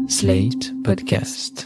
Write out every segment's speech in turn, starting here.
Slate Podcast.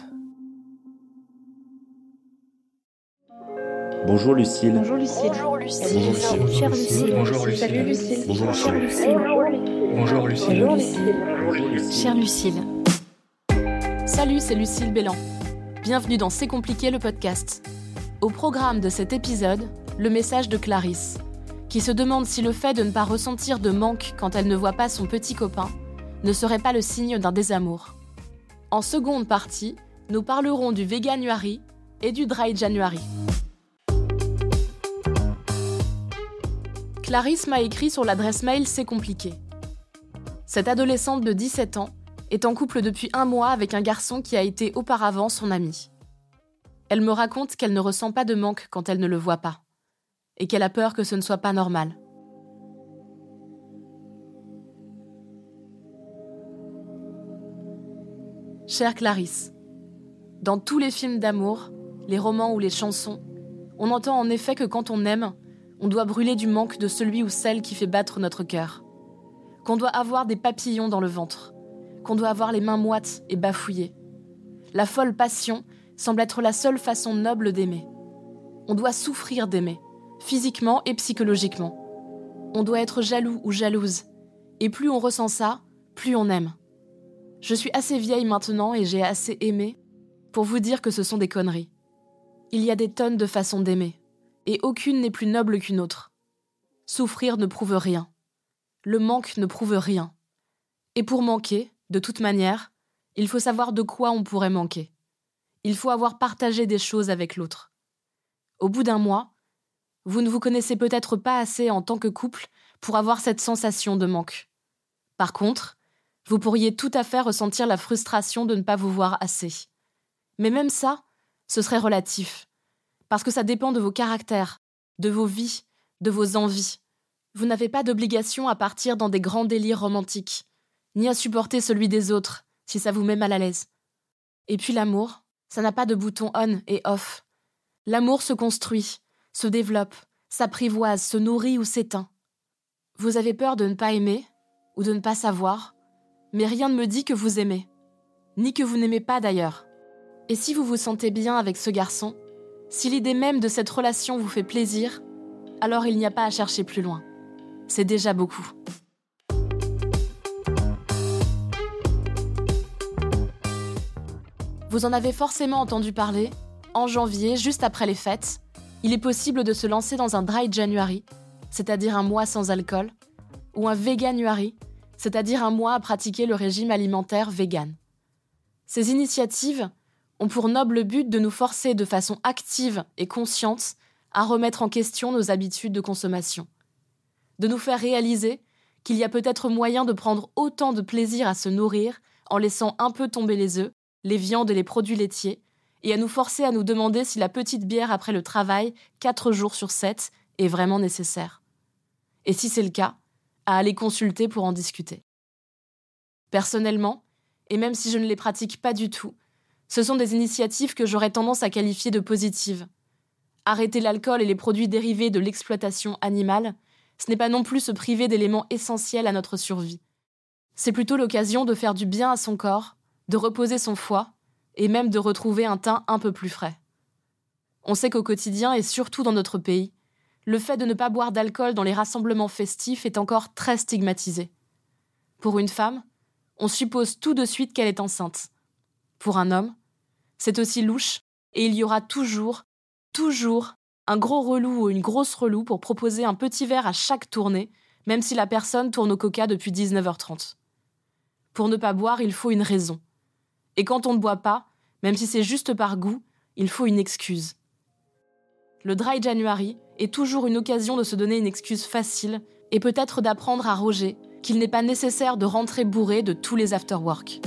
Bonjour Lucille. Bonjour Lucille. Bonjour Lucille. Chère Lucille. Bonjour Lucille. Salut Lucille. Bonjour Lucille. Bonjour Lucille. Bonjour Lucille. Chère Lucille. Salut, c'est Lucille Bélan. Bienvenue dans C'est compliqué le podcast. Au programme de cet épisode, le message de Clarisse, qui se demande si le fait de ne pas ressentir de manque quand elle ne voit pas son petit copain ne serait pas le signe d'un désamour. En seconde partie, nous parlerons du Veganuary et du Dry January. Clarisse m'a écrit sur l'adresse mail C'est compliqué. Cette adolescente de 17 ans est en couple depuis 1 mois avec un garçon qui a été auparavant son ami. Elle me raconte qu'elle ne ressent pas de manque quand elle ne le voit pas, et qu'elle a peur que ce ne soit pas normal. Chère Clarisse, dans tous les films d'amour, les romans ou les chansons, on entend en effet que quand on aime, on doit brûler du manque de celui ou celle qui fait battre notre cœur, qu'on doit avoir des papillons dans le ventre, qu'on doit avoir les mains moites et bafouillées. La folle passion semble être la seule façon noble d'aimer. On doit souffrir d'aimer, physiquement et psychologiquement. On doit être jaloux ou jalouse, et plus on ressent ça, plus on aime. Je suis assez vieille maintenant et j'ai assez aimé pour vous dire que ce sont des conneries. Il y a des tonnes de façons d'aimer, et aucune n'est plus noble qu'une autre. Souffrir ne prouve rien. Le manque ne prouve rien. Et pour manquer, de toute manière, il faut savoir de quoi on pourrait manquer. Il faut avoir partagé des choses avec l'autre. Au bout d'1 mois, vous ne vous connaissez peut-être pas assez en tant que couple pour avoir cette sensation de manque. Par contre, vous pourriez tout à fait ressentir la frustration de ne pas vous voir assez. Mais même ça, ce serait relatif. Parce que ça dépend de vos caractères, de vos vies, de vos envies. Vous n'avez pas d'obligation à partir dans des grands délires romantiques, ni à supporter celui des autres, si ça vous met mal à l'aise. Et puis l'amour, ça n'a pas de bouton on et off. L'amour se construit, se développe, s'apprivoise, se nourrit ou s'éteint. Vous avez peur de ne pas aimer, ou de ne pas savoir, mais rien ne me dit que vous aimez, ni que vous n'aimez pas d'ailleurs. Et si vous vous sentez bien avec ce garçon, si l'idée même de cette relation vous fait plaisir, alors il n'y a pas à chercher plus loin. C'est déjà beaucoup. Vous en avez forcément entendu parler, en janvier, juste après les fêtes, il est possible de se lancer dans un Dry January, c'est-à-dire un mois sans alcool, ou un Veganuary, c'est-à-dire un mois à pratiquer le régime alimentaire vegan. Ces initiatives ont pour noble but de nous forcer de façon active et consciente à remettre en question nos habitudes de consommation. De nous faire réaliser qu'il y a peut-être moyen de prendre autant de plaisir à se nourrir en laissant un peu tomber les œufs, les viandes et les produits laitiers, et à nous forcer à nous demander si la petite bière après le travail, 4 jours sur 7, est vraiment nécessaire. Et si c'est le cas, à aller consulter pour en discuter. Personnellement, et même si je ne les pratique pas du tout, ce sont des initiatives que j'aurais tendance à qualifier de positives. Arrêter l'alcool et les produits dérivés de l'exploitation animale, ce n'est pas non plus se priver d'éléments essentiels à notre survie. C'est plutôt l'occasion de faire du bien à son corps, de reposer son foie, et même de retrouver un teint un peu plus frais. On sait qu'au quotidien, et surtout dans notre pays, le fait de ne pas boire d'alcool dans les rassemblements festifs est encore très stigmatisé. Pour une femme, on suppose tout de suite qu'elle est enceinte. Pour un homme, c'est aussi louche et il y aura toujours un gros relou ou une grosse relou pour proposer un petit verre à chaque tournée, même si la personne tourne au coca depuis 19h30. Pour ne pas boire, il faut une raison. Et quand on ne boit pas, même si c'est juste par goût, il faut une excuse. Le Dry January est toujours une occasion de se donner une excuse facile et peut-être d'apprendre à Roger qu'il n'est pas nécessaire de rentrer bourré de tous les after-work.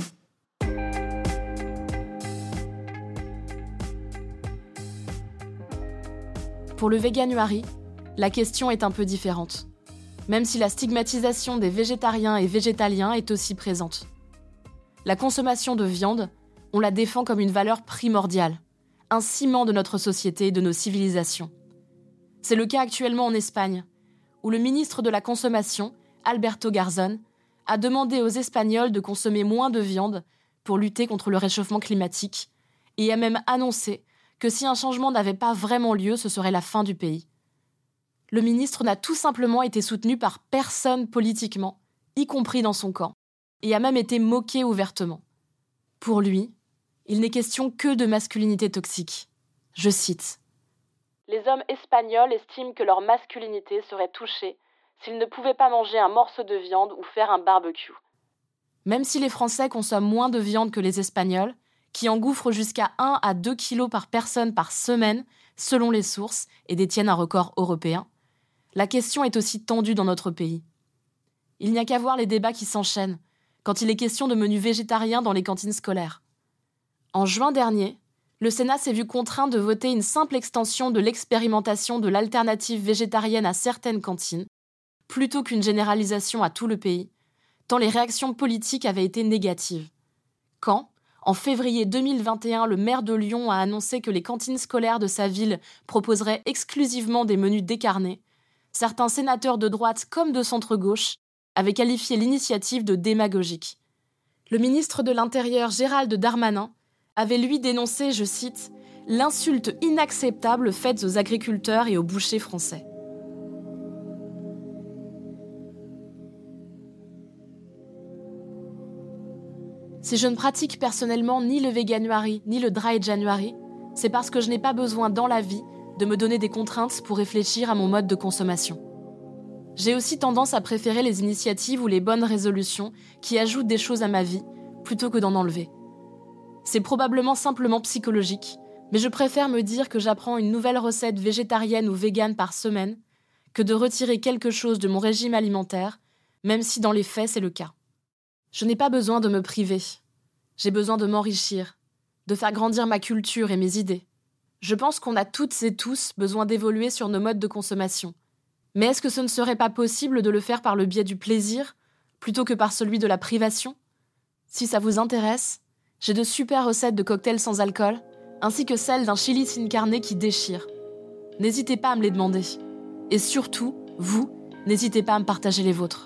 Pour le Veganuary, la question est un peu différente, même si la stigmatisation des végétariens et végétaliens est aussi présente. La consommation de viande, on la défend comme une valeur primordiale, un ciment de notre société et de nos civilisations. C'est le cas actuellement en Espagne, où le ministre de la Consommation, Alberto Garzón, a demandé aux Espagnols de consommer moins de viande pour lutter contre le réchauffement climatique et a même annoncé que si un changement n'avait pas vraiment lieu, ce serait la fin du pays. Le ministre n'a tout simplement été soutenu par personne politiquement, y compris dans son camp, et a même été moqué ouvertement. Pour lui, il n'est question que de masculinité toxique. Je cite : « Les hommes espagnols estiment que leur masculinité serait touchée s'ils ne pouvaient pas manger un morceau de viande ou faire un barbecue. » Même si les Français consomment moins de viande que les Espagnols, qui engouffrent jusqu'à 1 à 2 kilos par personne par semaine, selon les sources, et détiennent un record européen, la question est aussi tendue dans notre pays. Il n'y a qu'à voir les débats qui s'enchaînent, quand il est question de menus végétariens dans les cantines scolaires. En juin dernier, le Sénat s'est vu contraint de voter une simple extension de l'expérimentation de l'alternative végétarienne à certaines cantines, plutôt qu'une généralisation à tout le pays, tant les réactions politiques avaient été négatives. Quand, en février 2021, le maire de Lyon a annoncé que les cantines scolaires de sa ville proposeraient exclusivement des menus décarnés, certains sénateurs de droite comme de centre-gauche avaient qualifié l'initiative de démagogique. Le ministre de l'Intérieur Gérald Darmanin avait lui dénoncé, je cite, « l'insulte inacceptable faite aux agriculteurs et aux bouchers français ». Si je ne pratique personnellement ni le Veganuary ni le Dry January, c'est parce que je n'ai pas besoin dans la vie de me donner des contraintes pour réfléchir à mon mode de consommation. J'ai aussi tendance à préférer les initiatives ou les bonnes résolutions qui ajoutent des choses à ma vie plutôt que d'en enlever. C'est probablement simplement psychologique, mais je préfère me dire que j'apprends une nouvelle recette végétarienne ou végane par semaine que de retirer quelque chose de mon régime alimentaire, même si dans les faits c'est le cas. Je n'ai pas besoin de me priver. J'ai besoin de m'enrichir, de faire grandir ma culture et mes idées. Je pense qu'on a toutes et tous besoin d'évoluer sur nos modes de consommation. Mais est-ce que ce ne serait pas possible de le faire par le biais du plaisir, plutôt que par celui de la privation ? Si ça vous intéresse, j'ai de super recettes de cocktails sans alcool, ainsi que celle d'un chili sin carne qui déchire. N'hésitez pas à me les demander. Et surtout, vous, n'hésitez pas à me partager les vôtres.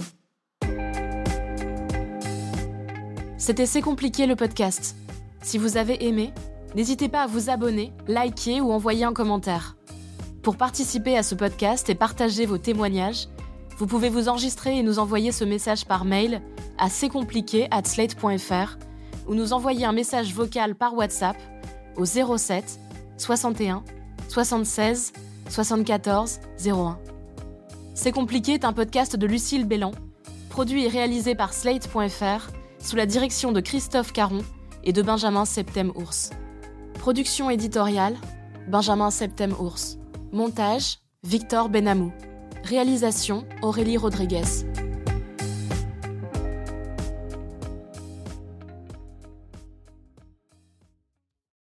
C'était C'est compliqué le podcast. Si vous avez aimé, n'hésitez pas à vous abonner, liker ou envoyer un commentaire. Pour participer à ce podcast et partager vos témoignages, vous pouvez vous enregistrer et nous envoyer ce message par mail à c'estcompliqué@slate.fr ou nous envoyer un message vocal par WhatsApp au 07 61 76 74 01. C'est compliqué est un podcast de Lucille Bélan, produit et réalisé par slate.fr sous la direction de Christophe Caron et de Benjamin Septem-Ours. Production éditoriale, Benjamin Septem-Ours. Montage, Victor Benamou. Réalisation, Aurélie Rodriguez.